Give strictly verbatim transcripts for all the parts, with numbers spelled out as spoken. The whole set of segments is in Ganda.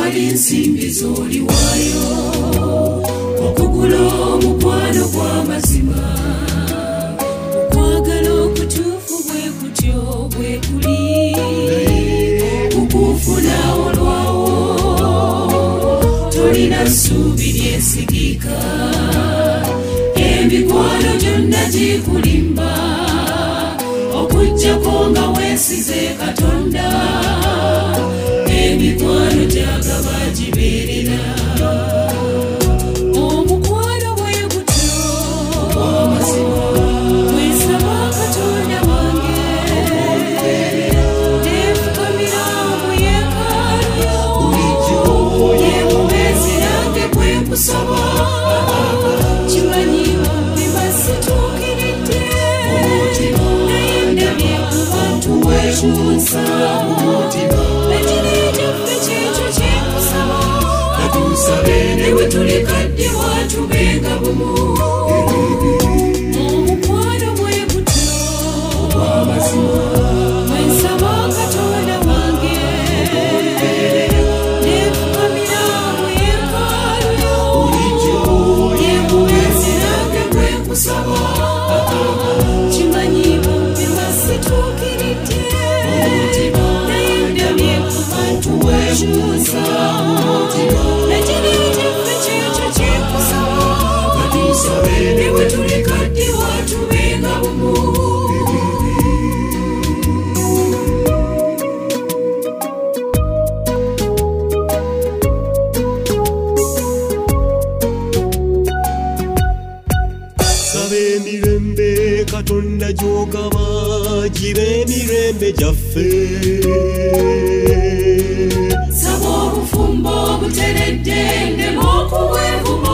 tewali nsimbi z'oliwaayo okugula omukwano gw'amazima. Okwagala okutuufu bwe kutyo bwe kuli kukufuna olwawo tolina ssuubi lyesigika. Emikwano gyonna gikulimba okuggyako nga weesize Katonda. Emikwano gyagaba gibeerera. Omukwano bwe gutyo ogw'amazima gwesaba Katonda wange neefukamira mu yeekaalu yo bulijjo yeemubeezi nange gwe nkusaba. Kimanyi biba situukiridde naye ndabye ku bantu weekyusa. Newe tulikadde watubenga bumu. Omukwano bwe gutyo ogw'amazima gwensaba Katonda wange neefukamira mu yeekaalu yo bulijjo yeemubeezi nange gwe nkusaba. Kimanyi biba situukiridde naye ndabye ku bantu weekyusa. Newe tulikadde watubenga bumu. Saba emirembe Katonda gy'ogaba gibe emirembe gyaffe. Saba obufumbo obuteredde ndema okubwevuma.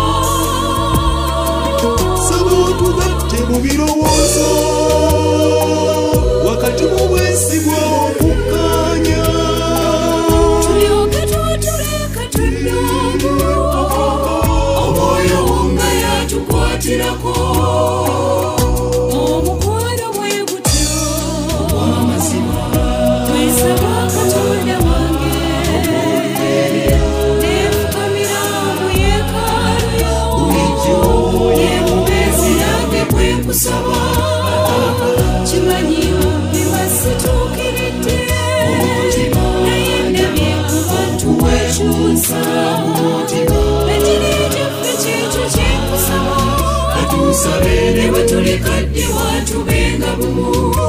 Tugatte mu birowoozo wakati mu bwesigwa okukkaanya. Tulyoke twatule Katonda omwoyo nga yatukwatirako. Omukwano bwe gutyo ogw'amazima gwesaba Katonda wange neefukamira mu yeekaalu yo bulijjo yeemubeezi nange gwe nkusaba. Kimanyi biba situukiridde naye ndabye ku bantu weekyusa. Ekiri gyaffe kyekyo kye nkusaba katusabe newe tulikadde watubenga bumu.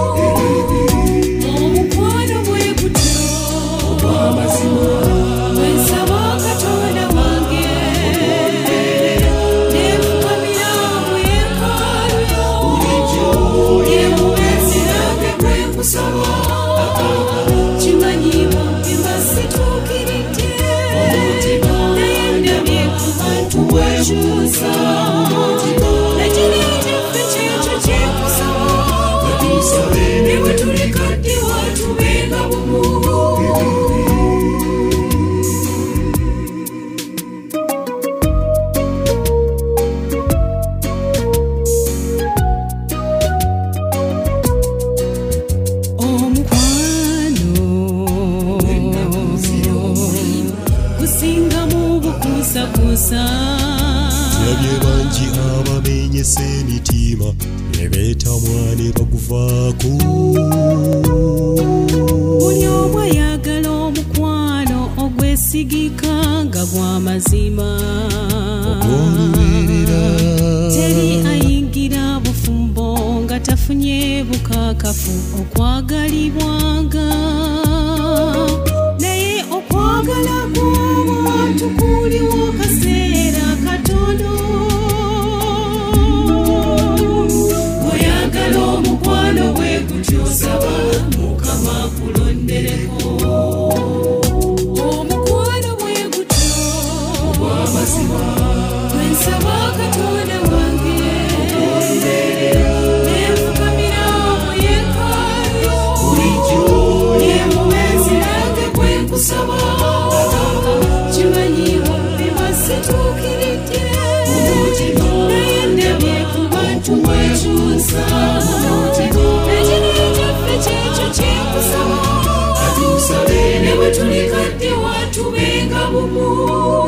Omukwano bwe gutyo ogw'amazima gwensaba Katonda wange neefukamira mu yeekaalu yo bulijjo yeemubeezi nange gwe nkusaba. Kimanyi biba situukiridde naye ndabye ku bantu weekyusa. Ekiri gyaffe kyekyo kye nkusaba newe tulikadde watubenga bumu. Nabye bangi abamenyesa emitima ne beetamwa ne baguvaako. Buli omu ayagala omukwano ogwesigika nga gw'amazima. Ogw'olubeerera teri ayingira bufumbo nga tafunye bukakafu okwagalibwanga. Naye okwagala kw'abantu kuliwo kaseera katono. Oyagala omukwano bwe gutyo saba Mukama kulondereko. Omukwano bwe gutyo ogw'amazima gwensaba Katonda wange neefukamira mu yeekaalu yo bulijjo yeemu tubenga bumu